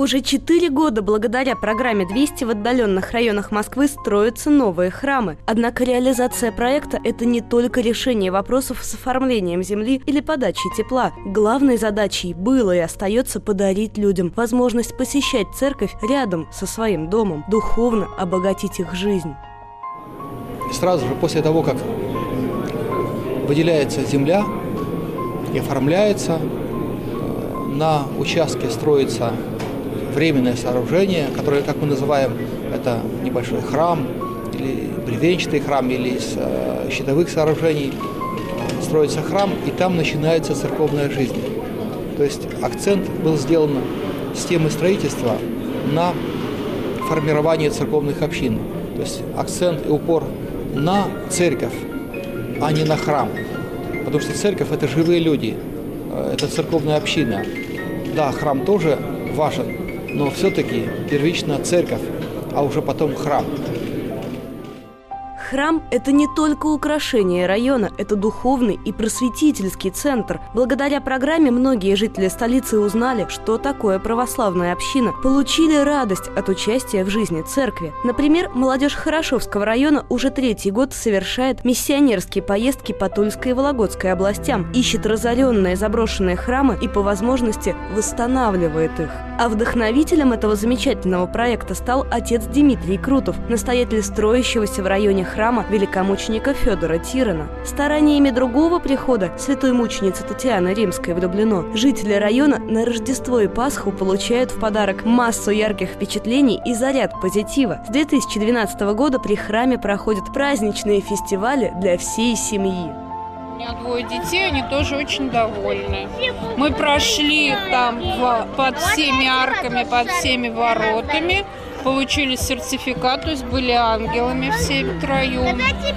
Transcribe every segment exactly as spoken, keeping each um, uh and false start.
Уже четыре года благодаря программе двести в отдаленных районах Москвы строятся новые храмы. Однако реализация проекта – это не только решение вопросов с оформлением земли или подачей тепла. Главной задачей было и остается подарить людям возможность посещать церковь рядом со своим домом, духовно обогатить их жизнь. Сразу же после того, как выделяется земля и оформляется, на участке строится временное сооружение, которое, как мы называем, это небольшой храм, или бревенчатый храм, или из э, щитовых сооружений. Строится храм, и там начинается церковная жизнь. То есть акцент был сделан с темы строительства на формирование церковных общин. То есть акцент и упор на церковь, а не на храм. Потому что церковь – это живые люди, это церковная община. Да, храм тоже важен, но все-таки первично церковь, а уже потом храм. Храм – это не только украшение района, это духовный и просветительский центр. Благодаря программе многие жители столицы узнали, что такое православная община, получили радость от участия в жизни церкви. Например, молодежь Хорошевского района уже третий год совершает миссионерские поездки по Тульской и Вологодской областям, ищет разоренные заброшенные храмы и по возможности восстанавливает их. А вдохновителем этого замечательного проекта стал отец Дмитрий Крутов, настоятель строящегося в районе храма великомученика Федора Тирона. Стараниями другого прихода, святой мученицы Татьяны Римской в Люблино, жители района на Рождество и Пасху получают в подарок массу ярких впечатлений и заряд позитива. С две тысячи двенадцатого года при храме проходят праздничные фестивали для всей семьи. У меня двое детей, они тоже очень довольны. Мы прошли там в, под всеми арками, под всеми воротами, получили сертификат, то есть были ангелами все втроем.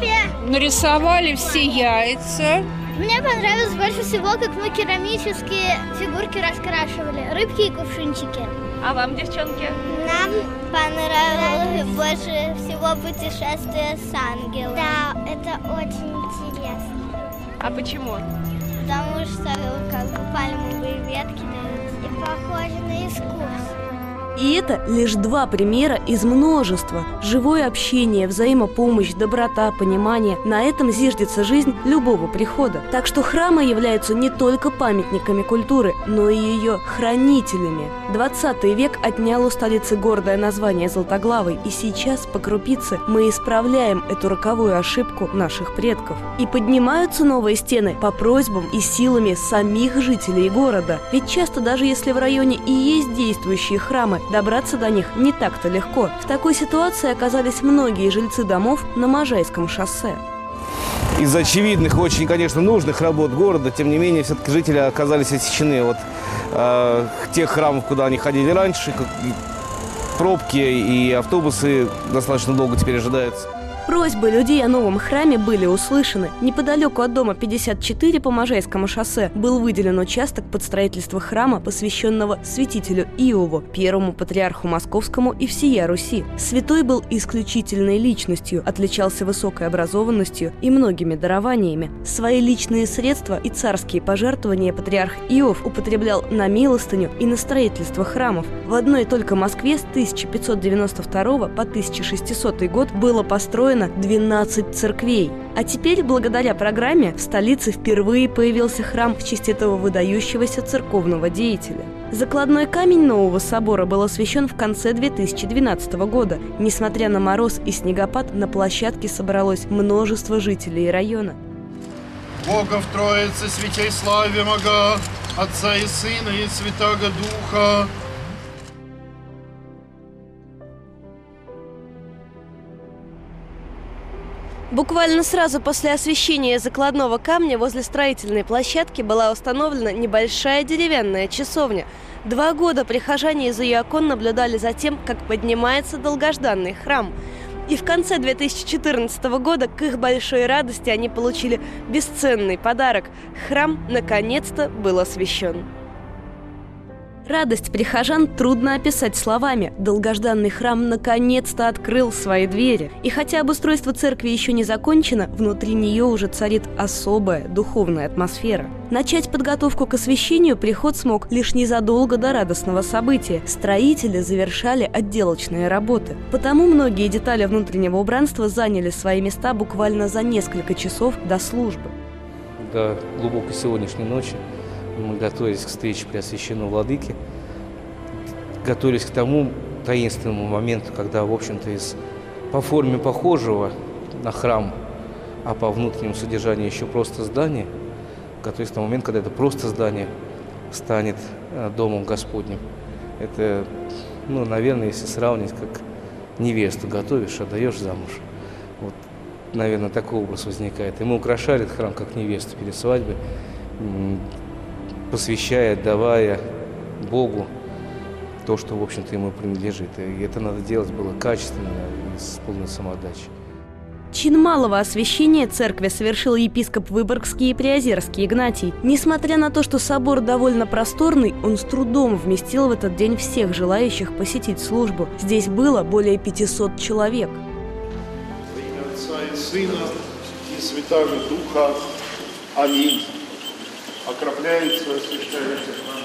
Нарисовали все яйца. Мне понравилось больше всего, как мы керамические фигурки раскрашивали, рыбки и кувшинчики. А вам, девчонки? Нам понравилось больше всего путешествие с ангелом. Да, это очень интересно. А почему? Потому что как бы пальмовые ветки дают и похоже на экскурсию. И это лишь два примера из множества. Живое общение, взаимопомощь, доброта, понимание. На этом зиждется жизнь любого прихода. Так что храмы являются не только памятниками культуры, но и ее хранителями. двадцатый век отнял у столицы гордое название Златоглавой, и сейчас по крупице мы исправляем эту роковую ошибку наших предков. И поднимаются новые стены по просьбам и силами самих жителей города. Ведь часто, даже если в районе и есть действующие храмы, добраться до них не так-то легко. В такой ситуации оказались многие жильцы домов на Можайском шоссе. Из очевидных, очень, конечно, нужных работ города, тем не менее, все-таки жители оказались отсечены от э, тех храмов, куда они ходили раньше. Как, пробки и автобусы достаточно долго теперь ожидаются. Просьбы людей о новом храме были услышаны. Неподалеку от дома пятьдесят четыре по Можайскому шоссе был выделен участок под строительство храма, посвященного святителю Иову, первому патриарху московскому и всея Руси. Святой был исключительной личностью, отличался высокой образованностью и многими дарованиями. Свои личные средства и царские пожертвования патриарх Иов употреблял на милостыню и на строительство храмов. В одной только Москве с тысяча пятьсот девяносто второго по тысяча шестисотый год было построено двенадцать церквей. А теперь, благодаря программе, в столице впервые появился храм в честь этого выдающегося церковного деятеля. Закладной камень нового собора был освящен в конце две тысячи двенадцатого года. Несмотря на мороз и снегопад, на площадке собралось множество жителей района. Бога в Троице, святей славимого, Отца и Сына и Святаго Духа. Буквально сразу после освящения закладного камня возле строительной площадки была установлена небольшая деревянная часовня. Два года прихожане из ее окон наблюдали за тем, как поднимается долгожданный храм. И в конце две тысячи четырнадцатого года, к их большой радости, они получили бесценный подарок. Храм наконец-то был освящен. Радость прихожан трудно описать словами. Долгожданный храм наконец-то открыл свои двери. И хотя обустройство церкви еще не закончено, внутри нее уже царит особая духовная атмосфера. Начать подготовку к освящению приход смог лишь незадолго до радостного события. Строители завершали отделочные работы. Потому многие детали внутреннего убранства заняли свои места буквально за несколько часов до службы. До глубокой сегодняшней ночи мы готовились к встрече Преосвященного Владыки, готовились к тому таинственному моменту, когда, в общем-то, из по форме похожего на храм, а по внутреннему содержанию еще просто здание, готовились к тому моменту, когда это просто здание станет Домом Господним. Это, ну, наверное, если сравнить, как невесту готовишь, отдаешь замуж. Вот, наверное, такой образ возникает. И мы украшали этот храм как невесту перед свадьбой, посвящая, отдавая Богу то, что, в общем-то, ему принадлежит. И это надо делать было качественно и с полной самоотдачей. Чин малого освящения церкви совершил епископ Выборгский и Приозерский Игнатий. Несмотря на то, что собор довольно просторный, он с трудом вместил в этот день всех желающих посетить службу. Здесь было более пятисот человек. Во имя Отца и Сына и Святаго Духа. Аминь. Окропляется, освящается храм.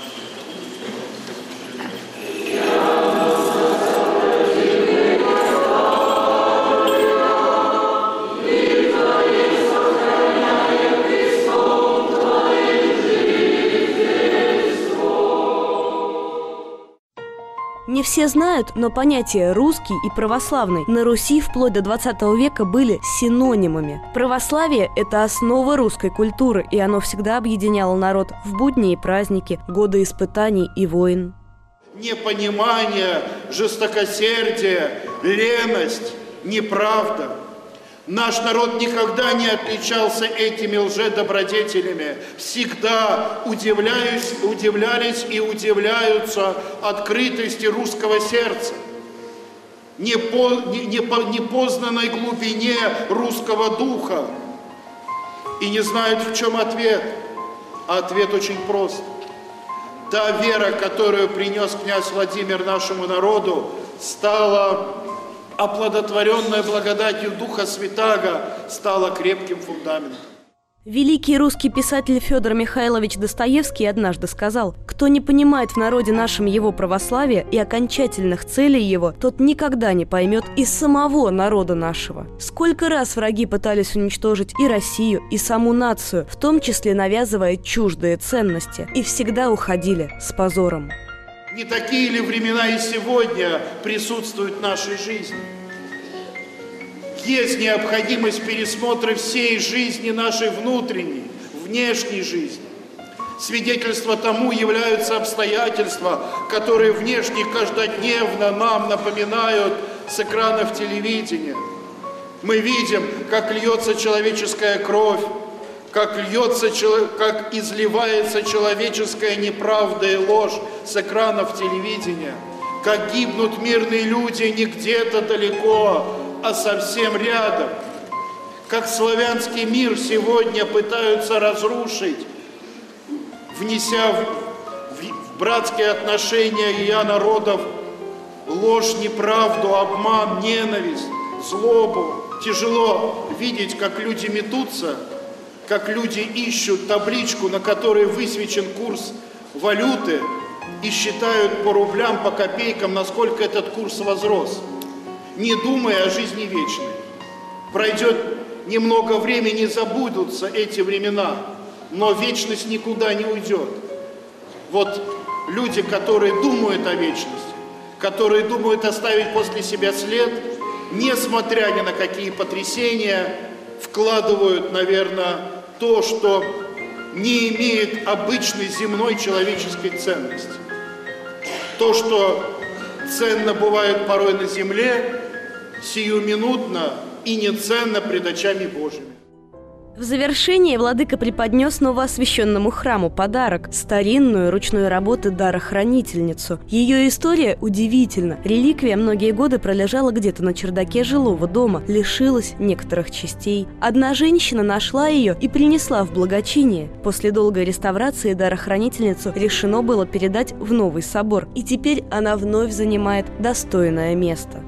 Не все знают, но понятия «русский» и «православный» на Руси вплоть до двадцатого века были синонимами. Православие – это основа русской культуры, и оно всегда объединяло народ в будни и праздники, годы испытаний и войн. Непонимание, жестокосердие, леность, неправда. Наш народ никогда не отличался этими лжедобродетелями. Всегда удивляюсь, удивлялись и удивляются открытости русского сердца, непознанной глубине русского духа. И не знают, в чем ответ. А ответ очень прост. Та вера, которую принес князь Владимир нашему народу, стала оплодотворенная благодатью Духа Святаго, стала крепким фундаментом. Великий русский писатель Федор Михайлович Достоевский однажды сказал: «Кто не понимает в народе нашем его православия и окончательных целей его, тот никогда не поймет и самого народа нашего». Сколько раз враги пытались уничтожить и Россию, и саму нацию, в том числе навязывая чуждые ценности, и всегда уходили с позором. Не такие ли времена и сегодня присутствуют в нашей жизни? Есть необходимость пересмотра всей жизни нашей внутренней, внешней жизни. Свидетельство тому являются обстоятельства, которые внешне каждодневно нам напоминают с экранов телевидения. Мы видим, как льется человеческая кровь, как льется, как изливается человеческая неправда и ложь с экранов телевидения, как гибнут мирные люди не где-то далеко, а совсем рядом, как славянский мир сегодня пытаются разрушить, внеся в, в братские отношения ее народов ложь, неправду, обман, ненависть, злобу. Тяжело видеть, как люди метутся, как люди ищут табличку, на которой высвечен курс валюты, и считают по рублям, по копейкам, насколько этот курс возрос, не думая о жизни вечной. Пройдет немного времени, забудутся эти времена, но вечность никуда не уйдет. Вот люди, которые думают о вечности, которые думают оставить после себя след, несмотря ни на какие потрясения, вкладывают, наверное, то, что не имеет обычной земной человеческой ценности. То, что ценно бывает порой на земле, сиюминутно и неценно пред очами Божьими. В завершение владыка преподнес новоосвященному храму подарок – старинную ручной работы дарохранительницу. Ее история удивительна. Реликвия многие годы пролежала где-то на чердаке жилого дома, лишилась некоторых частей. Одна женщина нашла ее и принесла в благочиние. После долгой реставрации дарохранительницу решено было передать в новый собор, и теперь она вновь занимает достойное место.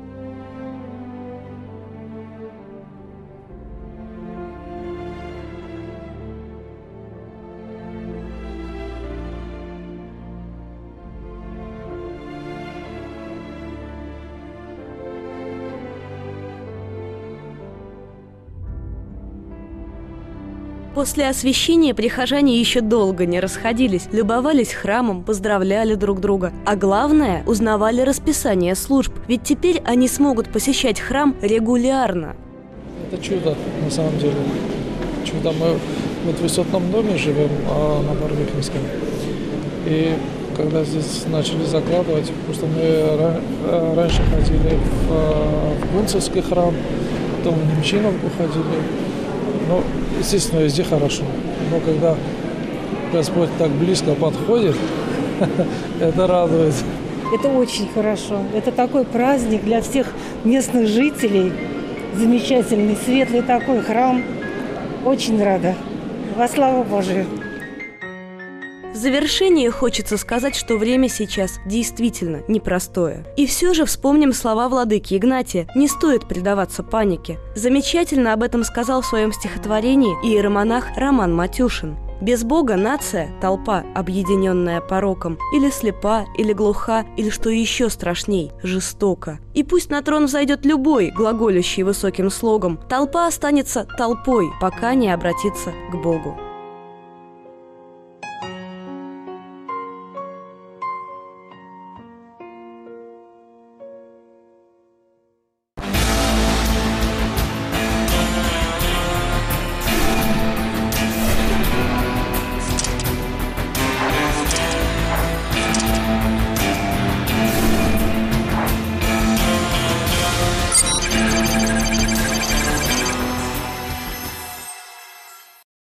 После освящения прихожане еще долго не расходились, любовались храмом, поздравляли друг друга. А главное, узнавали расписание служб, ведь теперь они смогут посещать храм регулярно. Это чудо, на самом деле. Чудо. Мы вот в высотном доме живем, а на Барвихинском. И когда здесь начали закладывать, потому что мы раньше ходили в, в Гунцевский храм, потом в Немчиновку ходили. Ну, естественно, везде хорошо. Но когда Господь так близко подходит, это радует. Это очень хорошо. Это такой праздник для всех местных жителей. Замечательный, светлый такой храм. Очень рада. Во славу Божию. В завершение хочется сказать, что время сейчас действительно непростое. И все же вспомним слова владыки Игнатия: не стоит предаваться панике. Замечательно об этом сказал в своем стихотворении иеромонах Роман Матюшин. Без Бога нация – толпа, объединенная пороком, или слепа, или глуха, или, что еще страшней, жестока. И пусть на трон взойдет любой, глаголящий высоким слогом, толпа останется толпой, пока не обратится к Богу.